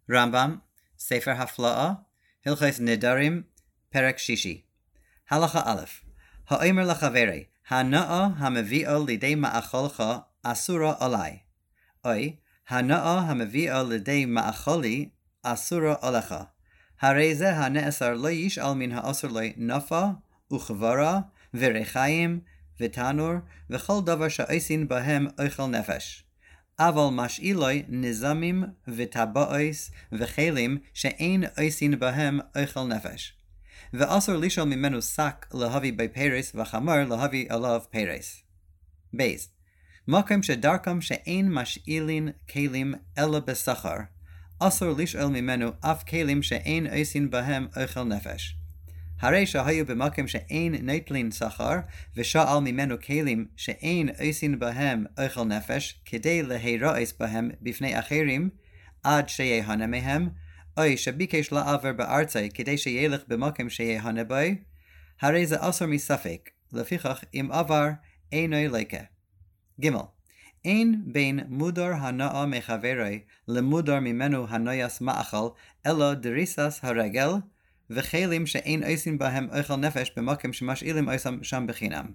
רמב"ם, ספר הפלאה, הלכות נדרים, פרק שישי. הלכה א', האומר לחברי, הנאה המביאה לידי מאכלך אסורה עלי. אוי, הנאה המביאה לידי מאכלי אסורה עליך. הרי זה הנאסר לא ישאל מן האסור לו נפה וכברה וריחיים ותנור וכל דבר שעושים בהם אוכל נפש. אבל משאילוי נזמים וטבעוס וכלים שאין עושים בהם אוכל נפש. ואסור לשאול ממנו שק להביא בפרס וחמור להביא עליו פרס. בייס, מקום שדרכם שאין משאילין כלים אלא בשכר, אסור לשאול ממנו אף כלים שאין עושים בהם אוכל נפש. הרי שהיו במקום שאין נטלין שכר, ושאל ממנו כלים שאין עושים בהם אוכל נפש, כדי להיראות בהם בפני אחרים, עד שיהנה מהם, או שביקש לעבר בארצי כדי שילך במקום שיהנה בו, הרי זה אסור מספק, לפיכך אם עבר אינו לקה. ג' אין בין מודר הנאה מחברי למודר ממנו הנויס מאכל, אלא דריסס הרגל, וכלים שאין עושים בהם אוכל נפש במקום שמשאילים עושים שם בחינם.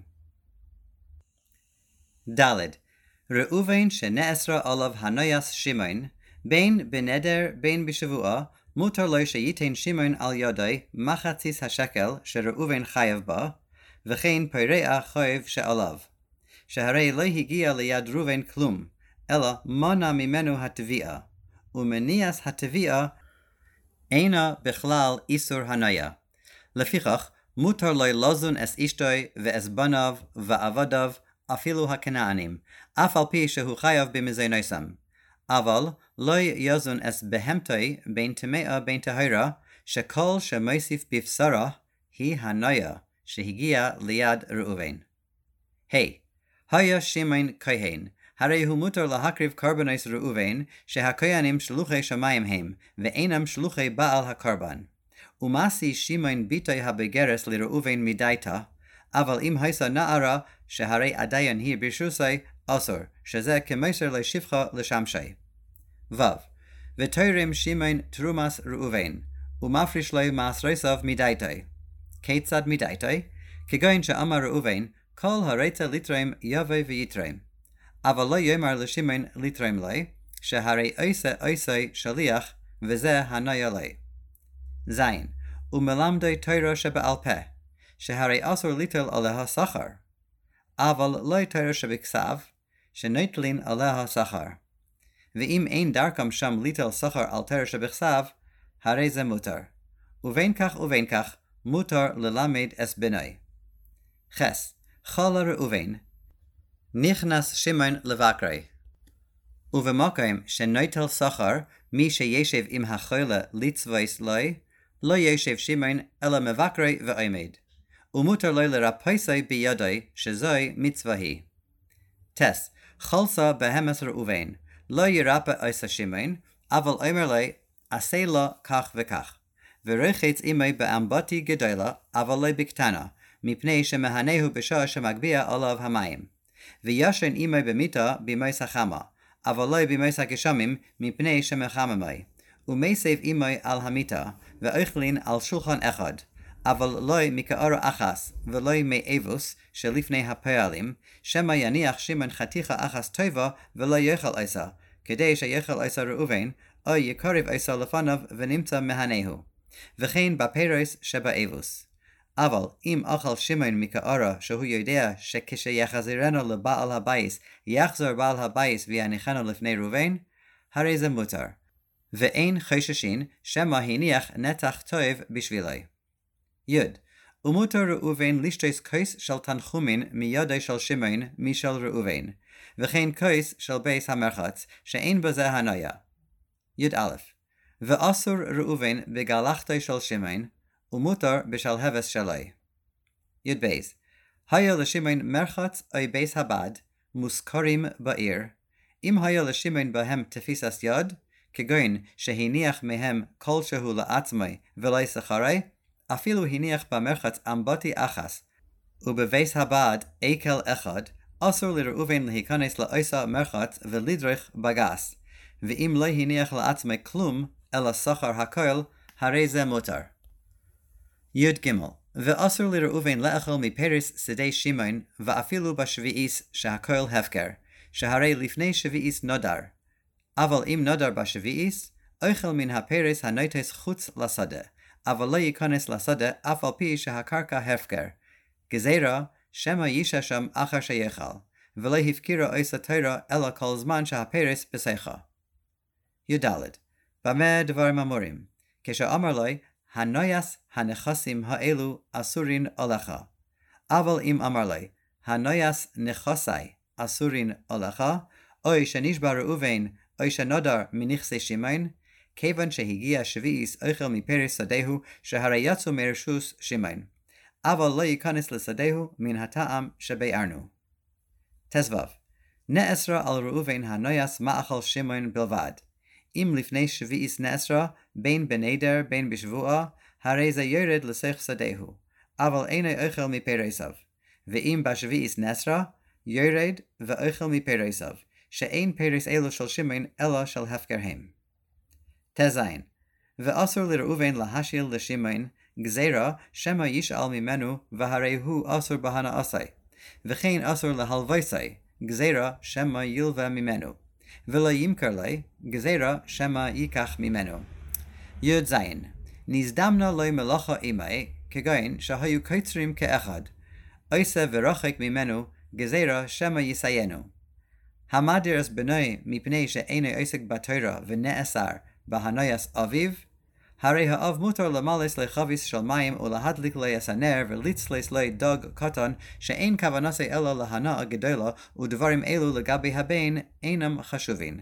ד' ראובן שנאסרה עליו הנויס שמעון, בין בנדר בין בשבועה, מותר לו שייתן שמעון על ידי מחציס השקל שראובן חייב בה, וכן פרע חייב שעליו. שהרי לא הגיע ליד ראובן כלום, אלא מנע ממנו התביעה, ומניעס התביעה אינה בכלל איסור הניה. לפיכך, מותר לו לזון אס אשתוי ואס בניו ועבדיו, אפילו הכנענים, אף על פי שהוא חייב במזונוסם. אבל לא יזון אס בהמתוי בין טמאה בין טהרה, שכל שמוסיף בבשרה היא הניה שהגיע ליד ראובן. היה שמעון כהן, הרי הוא מותר להקריב קורבנוס ראובן, שהכהנים שלוחי שמיים הם, ואינם שלוחי בעל הקורבן. ומעשי שמעון ביתי הבגרס לראובן מדייתא, אבל אם הייתה נערה, שהרי עדיין היא ברשוסי, אסור, שזה כמסר לשפחה לשמשי. ותורם שמעון תרומס ראובן, ומפריש לו מעשרייסיו מדייתא. כיצד מדייתא? כגון שאמר ראובן, כל הרצה לתרום יבוא ויתרום. אבל לא יאמר לשמעון לתרום לו, שהרי עושה שליח, וזה הניה לו. ז. ומלמדי תורה שבעל פה, שהרי אסור ליטול עליה שכר. אבל לא תורה שבכתב, שנוטלין עליה שכר. ואם אין דרכם שם ליטול שכר על תורה שבכתב, הרי זה מותר. ובין כך מותר ללמד אס בנוי. חס. חלה ראובן, נכנס שמעון לבקרי. ובמקום שנוטל שכר, מי שישב עם החולה לצוויס לו, לא ישב שמעון אלא מבקרי ועומד. ומותר לו לרפסי בידי, שזוהי מצווה היא. טס, חלסה בהמס ראובן, לא ירפא עושה שמעון, אבל אומר לו, עשה לו כך וכך. ורחץ עמי באמבטי גדולה, אבל לא בקטנה, מפני שמהנהו בשעה שמגביה עליו המים. וישן עמי במיטה במויס החמה, אבל לא במויס הגשמים, מפני שמחממי. ומסב עמי על המיטה, ואוכלין על שולחן אחד, אבל לא מקערה אחס, ולא מאבוס שלפני הפועלים, שמא יניח שמעון חתיכה אחס טובה, ולא יאכל עשה, כדי שיאכל עשה ראובן, או יקרב עשה לפניו ונמצא מהנהו. וכן בפרס שבאבוס. אבל אם אכל שמעון מקערה שהוא יודע שכשיחזרנו לבעל הבייס, יחזור בעל הבייס ויניחנו לפני ראובן, הרי זה מותר. ואין חוששין שמא הניח נתח טוב בשבילי. י. ומותר ראובן לשתות כוס של תנחומין מידי של שמעון משל ראובן, וכן כוס של בייס המרחץ, שאין בזה הניה. יא. ואסור ראובן בגלחתו של שמעון, ומותר בשל הבס שלי. יא. היה לשמעון מרחץ או בייס הבד, מוזכרים בעיר, אם היה לשמעון בהם תפיסת יד, כגון שהניח מהם כלשהו לעצמי ולא שכרי, אפילו הניח במרחץ אמבטי אחס, ובבייס הבד אקל אחד, אסור לראובן להיכנס לעושה מרחץ ולדרך בגס, ואם לא הניח לעצמי כלום, אלא שכר הכל, הרי זה מותר. י' ואסור לראובן לאכול מפרס שדה שמעון, ואפילו בשביעיס שהכל הפקר, שהרי לפני שביעיס נודר. אבל אם נודר בשביעיס, אוכל מן הפרס הנוטס חוץ לשדה, אבל לא ייכנס לשדה אף על פי שהקרקע הפקר. גזירה, שמא יישא שם אחר שיאכל, ולא הפקירה עושה תורה אלא כל זמן שהפרס בשיחה. י' במה דברים אמורים? כשאמר לו, הנויס הנכסים האלו אסורין עליך. אבל אם אמר לו, הנויס נכסי אסורין עליך, או שנשבע ראובן, או שנודר מנכסי שמעון, כיוון שהגיע שביעיס אוכל מפרס שדהו, שהרי יצאו מרשוס שמעון. אבל לא ייכנס לשדהו מן הטעם שביארנו. תזו, נאסרה על ראובן הנויס מאכל שמעון בלבד. אם לפני שביעיס נאסרה, בין בנדר בין בשבועה, הרי זה יורד לסך שדהו, אבל אינו אוכל מפרסיו. ואם בשביעיס נאסרה, יורד ואוכל מפרסיו, שאין פרס אלו של שמעון אלא של הפקר הם. תזין, ואסור לראובן להשיל לשמעון, גזירה שמא ישאל ממנו, והרי הוא אסור בהנאסי. וכן אסור להלוויסי, גזירה שמא ילווה ממנו. ולא ימכר לי, גזירה שמא ייקח ממנו. י' זין, נזדמנה לו מלאכה עמי, כגון שהיו קצרים כאחד. עושה ורחק ממנו, גזירה שמא יסיינו. המדרס בנוי מפני שאינו עוסק בתורה ונאסר בהנויס אביו, הרי האב מותר למלס לחביס של מים ולהדליק ליס הנר ולצלס לי דג קטן שאין כוונתו אלא להנאה גדולה, ודברים אלו לגבי הבן אינם חשובים.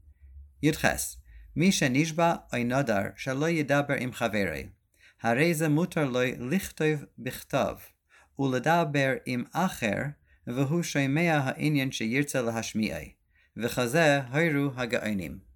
י' מי שנשבע או נדר שלא ידבר עם חברי, הרי זה מותר לו לכתוב בכתב ולדבר עם אחר, והוא שומע העניין שירצה להשמיעי, וכזה הירו הגאונים.